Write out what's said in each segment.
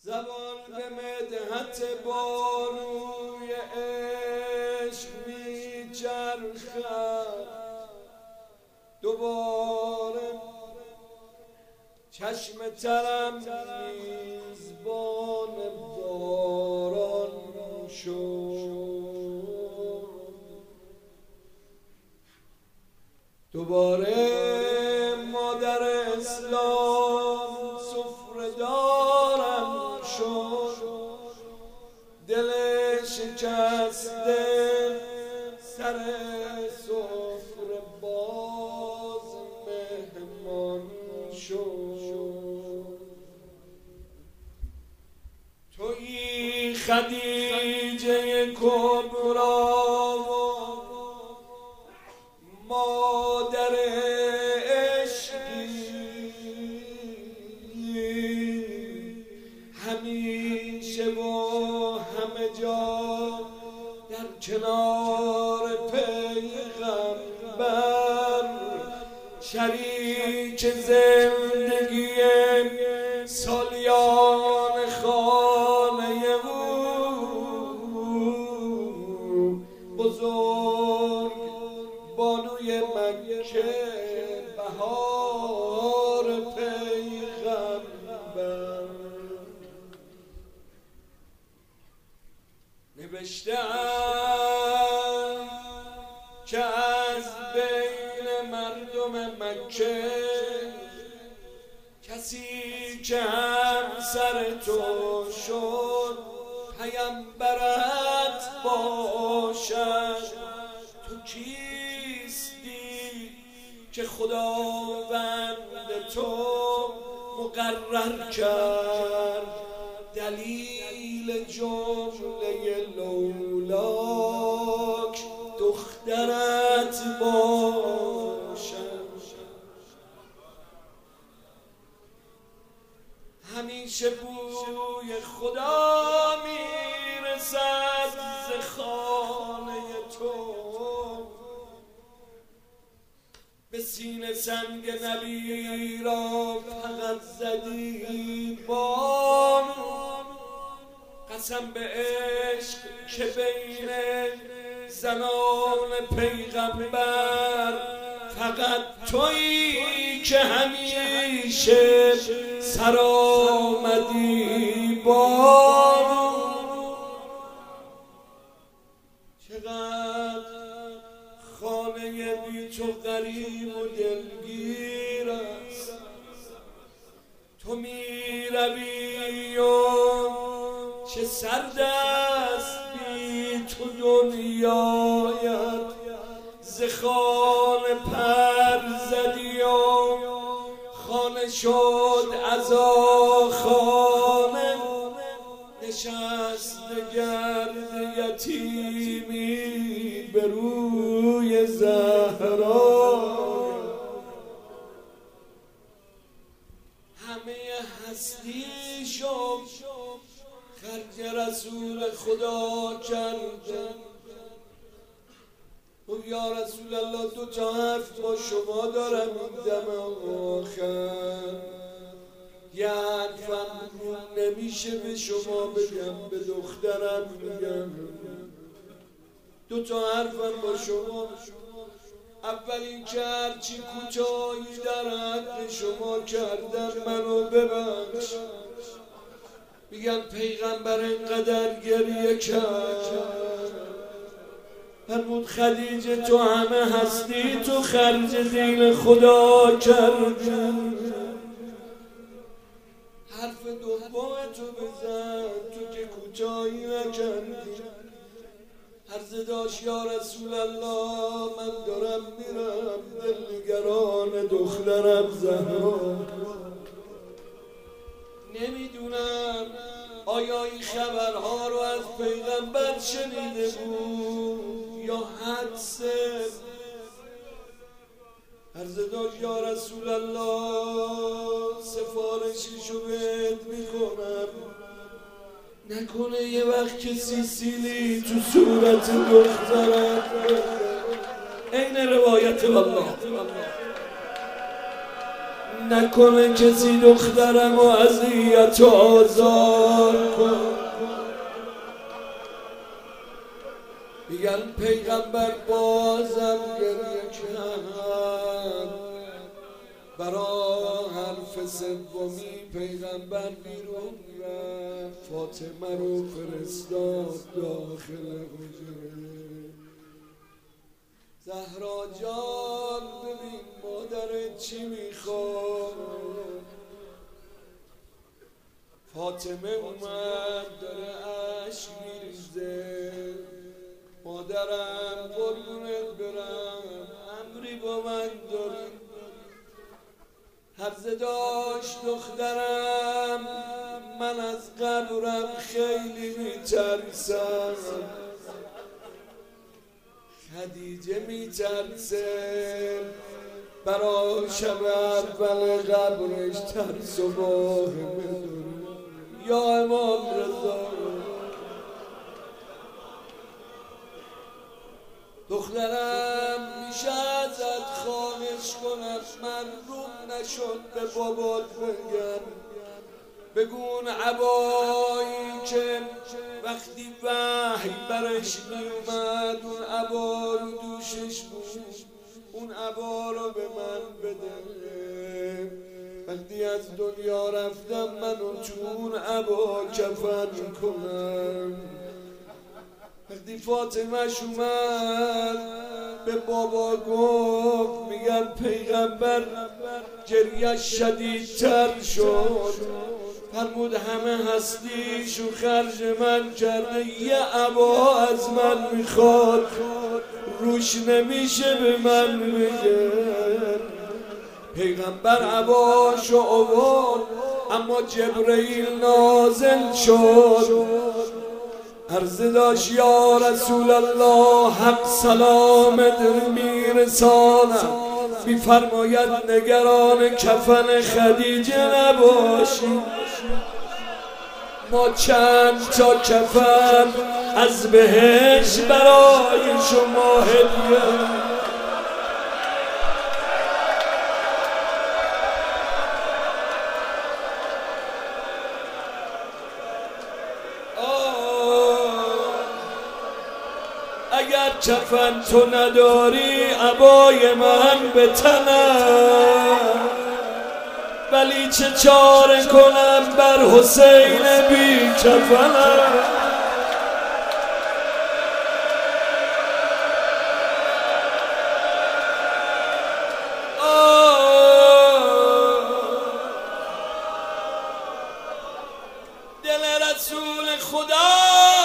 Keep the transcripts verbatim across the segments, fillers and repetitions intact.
زبان به مدحت بانوی عشق می چرخد، دوباره چشم ترم میزبان باران شد. دوباره مادر اسلام سفره دارم شد، دل شکسته سر سفره باز مهمان شد. تویی خدیجه کبرا مادر عشقی، همیشه و همه جا در کنار پیغمبر، شریک زندگی سالیان خانه او، بزرگ بانوی مکه بهار پیغمبر. نوشتم که از بین مردم مکه کسی که همسر تو شد پیامبرت باشد. تو کیستی که خداوند تو مقرر کرد دلیل جمله لولاک دخترت باشد؟ همیشه بوی خدا میرسد ز خانه تو، به سینه سنگ نبی را فقط زدی بانو. قسم به عشق که بین زنان پیغمبر فقط تویی که همیشه سرآمدی بانو. چقدر خانه بی تو غریب و دلگیر است، تو می روی و چه سرد است بی تو دنیایت. ز خانه پر زدی و خانه شد عزا خانه، نشست گرد یتیمی به روی زهرا. همه هستی شد خرج رسول خدا کرده. او یا رسول الله دو تا حرف با شما دارم دم آخر، یه حرفم نمیشه به شما بگم، به دخترم میگم. دو تا حرفم با شما. اول این که هرچی کوتاهی در حق شما کردم منو ببخش. میگن پیغمبر اینقدر گریه کرد، فرمود خدیجه تو همه هستی، تو خرج دین خدا کردی. حرف دوم تو بزن، تو که کوتاهی نکردی. عرض داشت یا رسول الله من دارم میرم دلنگران دخترم زهرا. نمیدونم آیا این خبرها رو از پیغمبر شنیده بود یا حدسه. عرض داشت یا رسول الله سفارشیشو بهت میکنم، نکنه یه وقت کسی سیلی تو صورت دخترت. این روایت والله نکنه کسی دخترم و اذیت و آزار کن. میگن پیغمبر بازم گریه کرد، برا حرف سومی پیغمبر بیرون رفت، فاطمه رو فرستاد داخل حجره. زهرا جان ببین مادرت چی میخواد. فاطمه اومد داره اشک میریزه. مادرم قربونت برم، امری با من داری؟ حرزه داشت دخترم، من از قبرم خیلی میترسم. خدیجه میترسه برا شب اول قبرش ترس و واهمه داره. یا امام رضا دخترم میشه ازت خواهش کنم معلوم نشد به بابات بگم، بگون عبایی که وقتی وحی برش میومد اون عبا رو دوشش بود، اون عبا رو به من بده. وقتی از دنیا رفتم منو تو اون عبا کفن کنم. وقتی فاطمه‌ش اومد به بابا گفت، میگن پیغمبر گریه شدیدتر شد، فرمود همه هستیشو خرج من کرده، یه عبا از من میخواد، روش نمیشه به من میگه. پیغمبر عباشو آورد اما جبرئیل نازل شد. عرض داشت یا رسول الله حق سلامت میرسانم، میفرماید نگران کفن خدیجه نباشی، ما چند تا کفن از بهش برای شما هدیه. اگر کفن تو نداری عبای من به تنم، ولی چه چاره کنم بر حسین بی کفنم. دل رسول خدا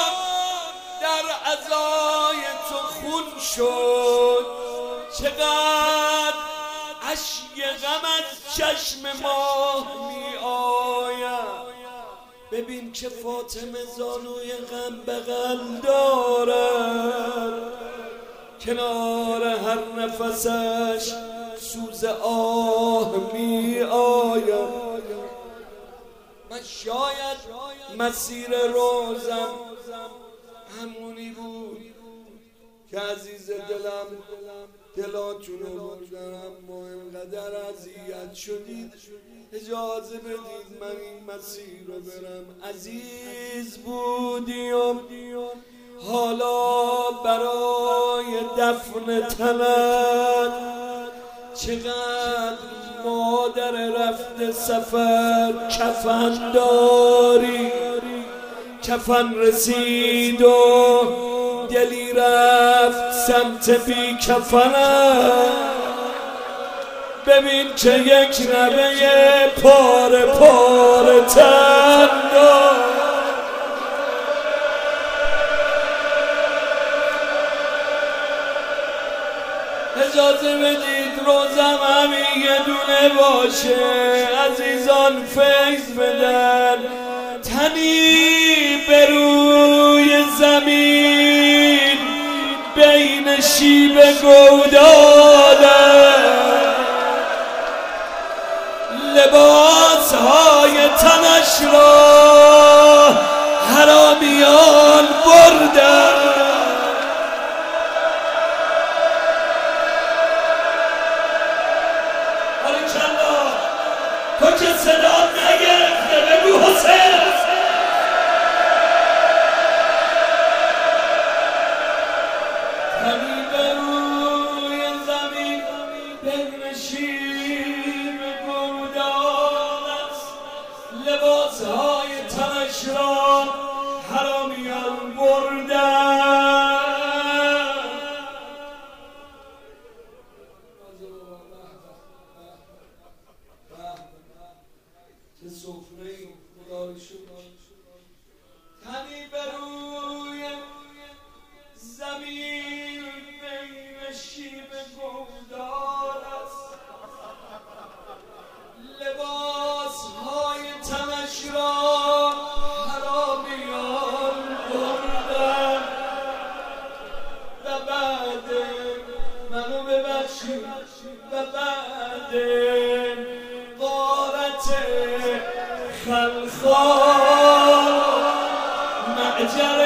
در عزای تو خون شد، چقدر اشک غم از چشم ماه می آید. ببین که فاطمه زانوی غم بغل دارد، کنار هر نفسش سوز آه می آید. من شاید مسیر روزم همونی بود که عزیز دلم دلاتونو بردم، اما اینقدر اذیت شدید اجازه بدید من این مسیر رو برم. عزیز بودیم حالا برای دفن تنت چقدر مادر رفته سفر کفن داری. کفن رسید و دلی رفت سمت بی کفنم، ببین که یک نبه پاره پاره تن دار. اجازه بدید روزم همین یه دونه باشه، عزیزان فیض بدن تنی به روی زمین بین شیب گوداله، لباس های تنش را حرامیان بردن. تو که صدا نگرفته بگو حسین. تنی به روی زمین بنشین گودان است، لباسهای تنش را حرامیان بردن. چه سفره‌ای خدا رو شکر. تنی به روی زمین بین شیب گودان است، لباسهای تنش را حرامیان بردن. و بعد منو ببخشید و بعد غارت خلخال معجر